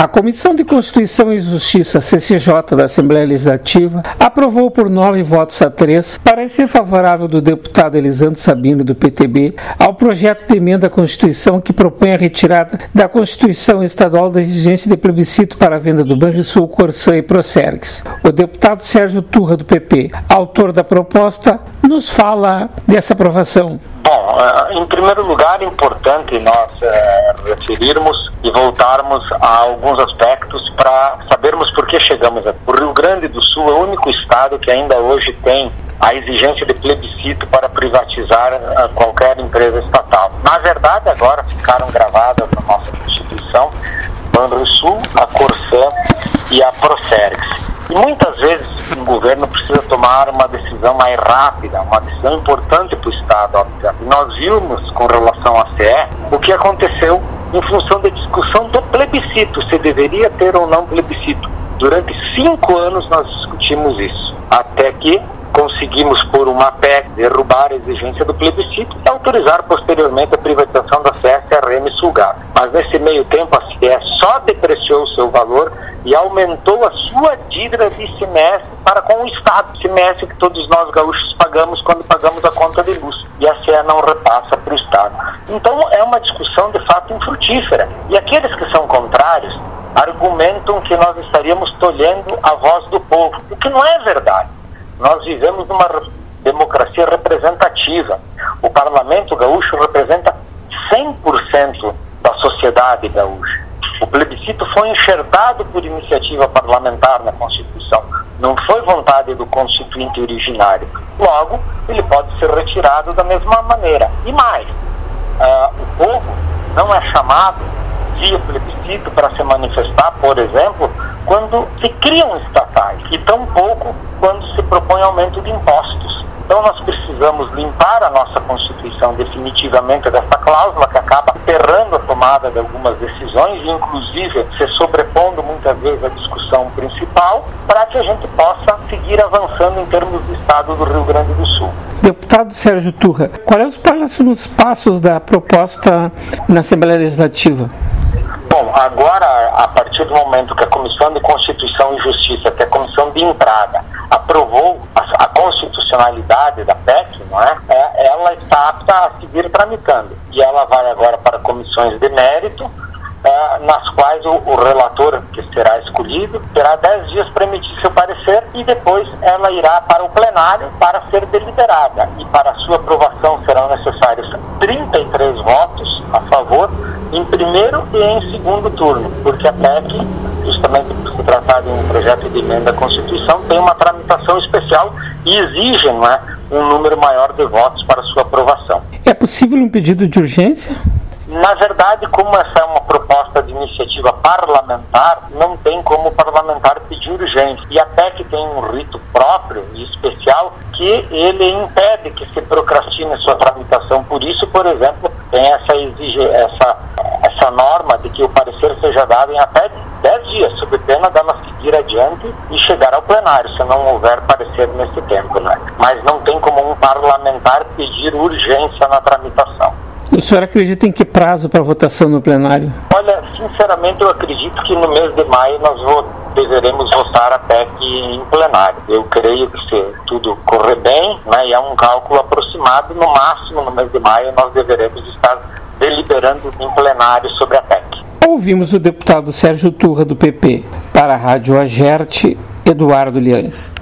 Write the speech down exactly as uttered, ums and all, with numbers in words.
A Comissão de Constituição e Justiça, C C J, da Assembleia Legislativa, aprovou por nove votos a três parecer favorável do deputado Elisandro Sabino, do P T B, ao projeto de emenda à Constituição que propõe a retirada da Constituição Estadual da exigência de plebiscito para a venda do Banrisul, Corsã e Procergs. O deputado Sérgio Turra, do P P, autor da proposta, nos fala dessa aprovação. Bom, em primeiro lugar, é importante nós é, referirmos e voltarmos a alguns aspectos para sabermos por que chegamos aqui. O Rio Grande do Sul é o único estado que ainda hoje tem a exigência de plebiscito para privatizar uh, qualquer empresa estatal. Na verdade, agora ficaram gravadas na nossa Constituição Banrisul, a Corsã e a Procergs. E muitas vezes o governo precisa tomar uma decisão mais rápida, uma decisão importante para o Estado. Obviamente. Nós vimos com relação à C E o que aconteceu em função da discussão do plebiscito, se deveria ter ou não plebiscito. Durante cinco anos nós discutimos isso, até que conseguimos, por uma P E C, derrubar a exigência do plebiscito e autorizar posteriormente a privatização da C S R M e Sulgás. Mas nesse meio tempo a C E só depreciou o seu valor e aumentou a sua dívida de I C M S para com o Estado. I C M S que todos nós gaúchos pagamos quando pagamos a conta de luz. E a C E não repassa para o Estado. Então é uma discussão de fato infrutífera. E aqueles que são contrários argumentam que nós estaríamos tolhendo a voz do povo, o que não é verdade. Nós vivemos numa democracia representativa. O Parlamento gaúcho representa cem por cento da sociedade gaúcha. O plebiscito foi enxertado por iniciativa parlamentar na Constituição. Não foi vontade do constituinte originário. Logo, ele pode ser retirado da mesma maneira. E mais, uh, o povo não é chamado via plebiscito para se manifestar, por exemplo, quando se criam estatais, e tampouco quando se propõe aumento de impostos. Então nós precisamos limpar a nossa Constituição definitivamente dessa cláusula que acaba enterrando a tomada de algumas decisões e inclusive se sobrepondo muitas vezes à discussão principal, para que a gente possa seguir avançando em termos do Estado do Rio Grande do Sul. Deputado Sérgio Turra, quais são os próximos passos da proposta na Assembleia Legislativa? Bom, agora, a partir do momento que a Comissão de Constituição e Justiça, que é a comissão de entrada, aprovou a, a constitucionalidade da P E C, não é? é? Ela está apta a seguir tramitando. E ela vai agora para comissões de mérito, é, nas quais o, o relator, que será escolhido, terá dez dias para emitir seu parecer e depois ela irá para o plenário para ser deliberada. E para sua aprovação serão necessários trinta e três votos a favor, em primeiro e em segundo turno, porque a P E C, justamente por se tratar de um projeto de emenda à Constituição, tem uma tramitação especial e exige, não é, um número maior de votos para sua aprovação. É possível um pedido de urgência? Na verdade, como essa é uma proposta de iniciativa parlamentar, não tem como o parlamentar pedir urgência. E a P E C tem um rito próprio e especial que ele impede que se procrastine sua tramitação. Por isso, por exemplo, tem essa, exige, essa, essa norma de que o parecer seja dado em até dez dias, sob pena dela seguir adiante e chegar ao plenário, se não houver parecer nesse tempo, né? Mas não tem como um parlamentar pedir urgência na tramitação. O senhor acredita em que prazo para votação no plenário? Olha, sinceramente eu acredito que no mês de maio nós vou, deveremos votar a P E C em plenário. Eu creio que se tudo correr bem, né, e é um cálculo aproximado, no máximo no mês de maio nós deveremos estar deliberando em plenário sobre a P E C. Ouvimos o deputado Sérgio Turra, do P P. Para a Rádio Agerte, Eduardo Liães.